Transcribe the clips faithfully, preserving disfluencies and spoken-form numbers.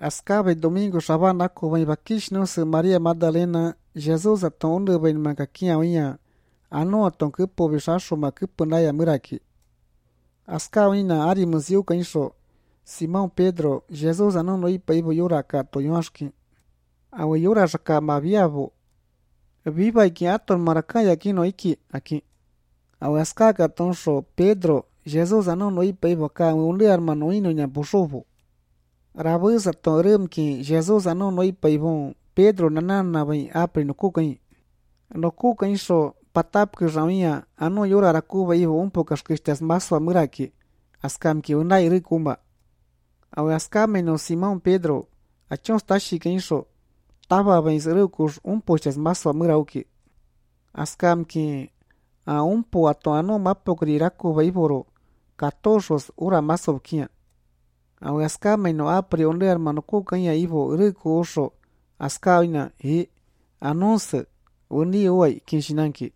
Ascabe domingo shabana ko vai bakish no se Maria Magdalena Jesus aton unde ben makakia unya ano aton kupo bishasho makupo na ya muraki. Ascawina ari muziu kansho Simão Pedro Jesus anon no ipa ibo yura ka to yoshki. Awe yura shaka maviavo. Viva iki aton marakaya kino iki aki. Awe ascaga tonsho Pedro Jesus anon no ipa ibo ka unle hermano ino nya bushovo. Rabus aton rum ki Jesus anon no ipa ibo Pedro nanana vai apre no kukai. No kukai sho patap que jamia ano yura rakuba ibo un poucas cristas maswa muraki. Ascam ki unai rikuma. Awe ascame no Simão Pedro achon stashi kensho tava vens rukus un pochas maswa murauki. Ascam ki a un po ato ano mapokri rakuba iboro katoshos ura masovkia. Awe ascame no apre onde hermano kukanya ibo riku osho ascawina hi anonse uni uai kinshinanki.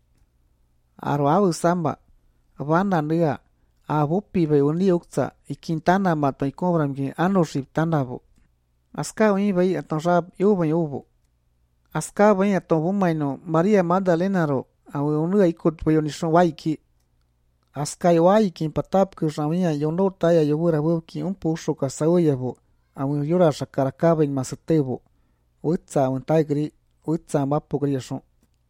Aro awu samba vanda nia a vupi ve uni ukta ikintana mato ikobram ki anoship tanabo. Aska uni vai atonshab yubo yubo. Aska vai aton bumaino Maria Magdalena ro awe uni ikut ve onishon waiki. Aska waiki patap ku shamia yono taya yobura buki un pusho kasawiyabo awe yura shakarakaba in masatebo. Utsa un taigri utsa mapogri shon.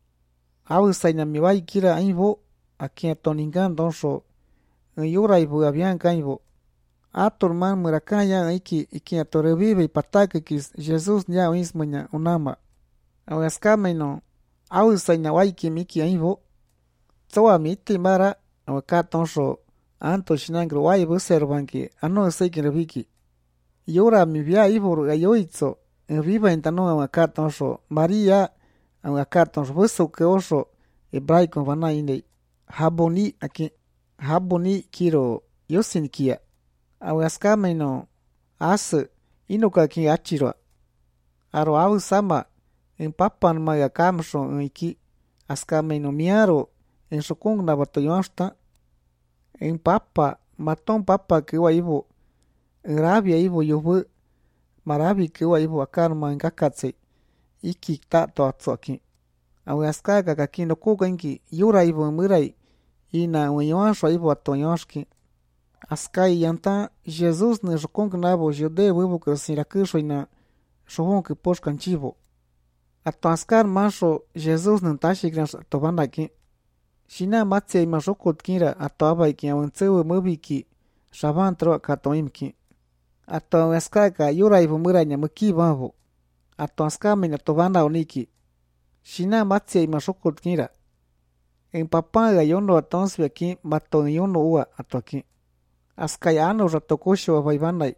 Awu saina mi vai kira aibo aki atoningan donsho yura ibu abian kaibo atorman murakaya iki iki atorevive y patake kis Jesus nya uismanya unama awu askameno awu saina waiki miki aibo tsoa miti mara awu katonsho anto shinangro waibu servanki ano seikin viki yura mi via ibo ayoitso viva entano awu katonsho Maria awu katonsho buso ke osho hebraico vana inde haboni aki haboni kiro yosin kia awe askame no as inoka ki achiro aro awu sama en papan maga kamsho en iki askame no miaro en sokong na batoyonsta en papa maton papa que wa ibo rabia ibo yobu marabi que wa ibo akarma en kakatse iki ta to atsoki awe askaga kakino kuganki yura ibo murai ina uyon shwa ibo atoyonshki askai yanta Jesus ne jokong nabo jode wibo krasira kusho ina shohon ke poshkan chivo ato askar masho Jesus ne tashi gran tobanda ki shina matse ima shokot kira ato abai ki awantsewe mubiki shaban tro katoimki ato askaga yura ibo murai nya muki babo ato askame na tobanda oniki shina matse ima shokot kira en papanga yono atonsvi aquí maton yono ua ato aquí askayano ratokosho vaivanai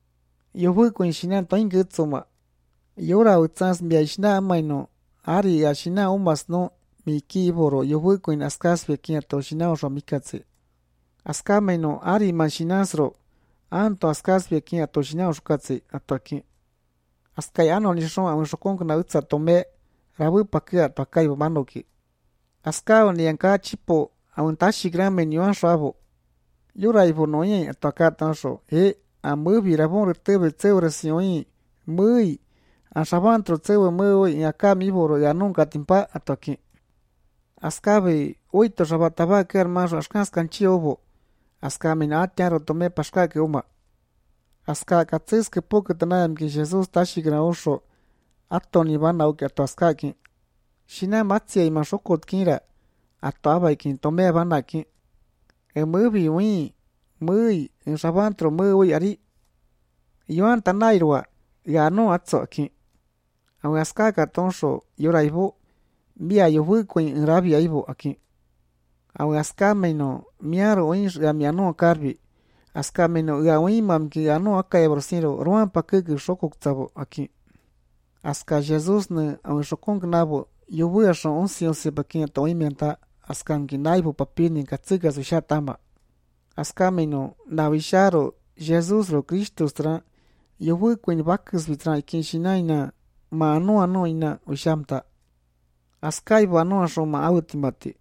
yobu ko shina toin gutsoma yora utsans biashna amaino ari ashina umas no miki boro yobu ko in askasvi aquí ato shina osho mikatse askameno ari mashinasro anto askasvi aquí ato shina oshkatse ato aquí askayano nishon a shokong na utsa tome rabu pakia ato akai manoki askao ni anka chipo auntashi gran menyon shabo yura ibo noye ataka tansho e amubi rabon retebe tseure sioi mui ashabantro tsewe mui aka miboro ya nunca timpa atoki askabe oito shabataba ker mas askas kanchi obo askame na tiaro tome paska ke uma aska katses ke poke tanam ki Jesus tashi gran osho atoni bana o ke askaski shina matsia ima shokot kira ato abai kin tome bana ki e mubi wi mui en sabantro mui ari yoan tanairwa ya no atso ki awe askaka tonsho yora ibo bia yobu ko en rabia ibo aki awe askame no miaro in ya miano karbi askame no ya wi mam ki ano akai brosiro ruan pakeke shokok tsabo aki aska Jesus ne awe shokong nabo yobu ya shon onsi se bakin to imenta askan kinaibu papini katsiga su shatama askameno navisharo Jesus ro Cristo stra yobu kwen bakus vitra kinshinaina ma ano ano ina ushamta askai vano shoma autimati